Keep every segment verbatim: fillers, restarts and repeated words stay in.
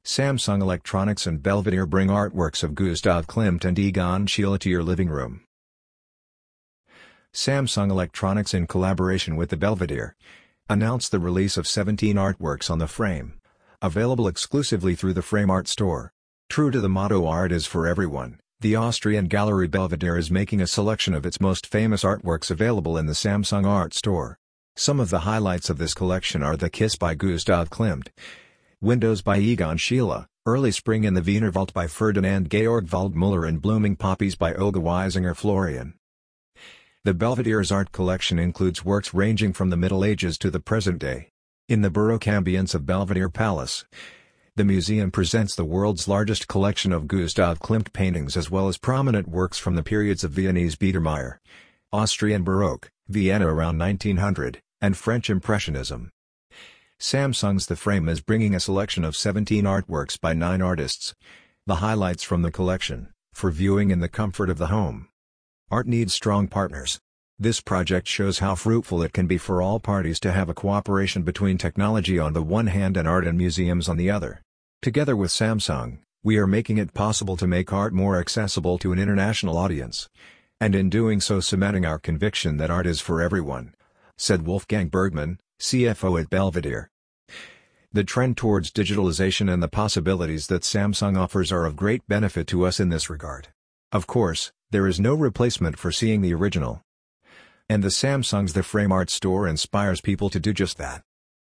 Samsung Electronics and Belvedere bring artworks of Gustav Klimt and Egon Schiele to your living room. Samsung Electronics, in collaboration with the Belvedere, announced the release of seventeen artworks on the frame, available exclusively through the Frame Art Store. True to the motto "Art is for everyone," the Austrian gallery Belvedere is making a selection of its most famous artworks available in the Samsung Art Store. Some of the highlights of this collection are The Kiss by Gustav Klimt, Windows by Egon Schiele, Early Spring in the Wienerwald by Ferdinand Georg Waldmüller, and Blooming Poppies by Olga Weisinger Florian. The Belvedere's art collection includes works ranging from the Middle Ages to the present day. In the Baroque ambience of Belvedere Palace, the museum presents the world's largest collection of Gustav Klimt paintings, as well as prominent works from the periods of Viennese Biedermeier, Austrian Baroque, Vienna around nineteen hundred, and French Impressionism. Samsung's The Frame is bringing a selection of seventeen artworks by nine artists. The highlights from the collection, for viewing in the comfort of the home. Art needs strong partners. This project shows how fruitful it can be for all parties to have a cooperation between technology on the one hand and art and museums on the other. Together with Samsung, we are making it possible to make art more accessible to an international audience, and in doing so cementing our conviction that art is for everyone, said Wolfgang Bergmann, C F O at Belvedere. The trend towards digitalization and the possibilities that Samsung offers are of great benefit to us in this regard. Of course, there is no replacement for seeing the original. And the Samsung's The Frame Art Store inspires people to do just that.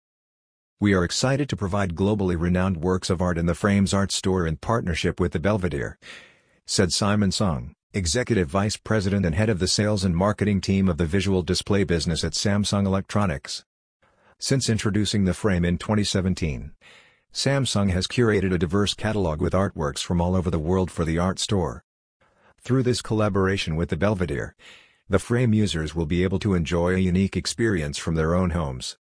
We are excited to provide globally renowned works of art in the Frames Art Store in partnership with the Belvedere, said Simon Sung, Executive Vice President and Head of the Sales and Marketing Team of the Visual Display Business at Samsung Electronics. Since introducing the Frame in twenty seventeen, Samsung has curated a diverse catalog with artworks from all over the world for the Art Store. Through this collaboration with the Belvedere, the Frame users will be able to enjoy a unique experience from their own homes.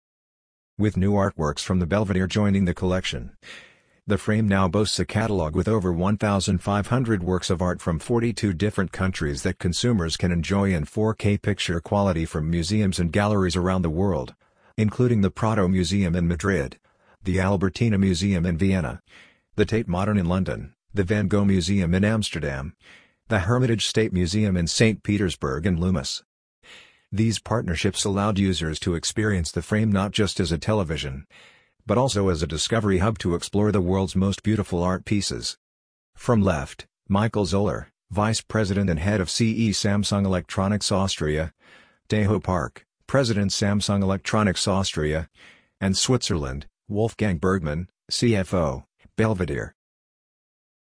With new artworks from the Belvedere joining the collection, the Frame now boasts a catalog with over one thousand five hundred works of art from forty-two different countries that consumers can enjoy in four K picture quality from museums and galleries around the world, including the Prado Museum in Madrid, the Albertina Museum in Vienna, the Tate Modern in London, the Van Gogh Museum in Amsterdam, the Hermitage State Museum in Saint Petersburg, and Loomis. These partnerships allowed users to experience the Frame not just as a television, but also as a discovery hub to explore the world's most beautiful art pieces. From left, Michael Zoller, Vice President and Head of C E Samsung Electronics Austria, Tejo Park, President Samsung Electronics Austria, and Switzerland, Wolfgang Bergmann, C F O, Belvedere.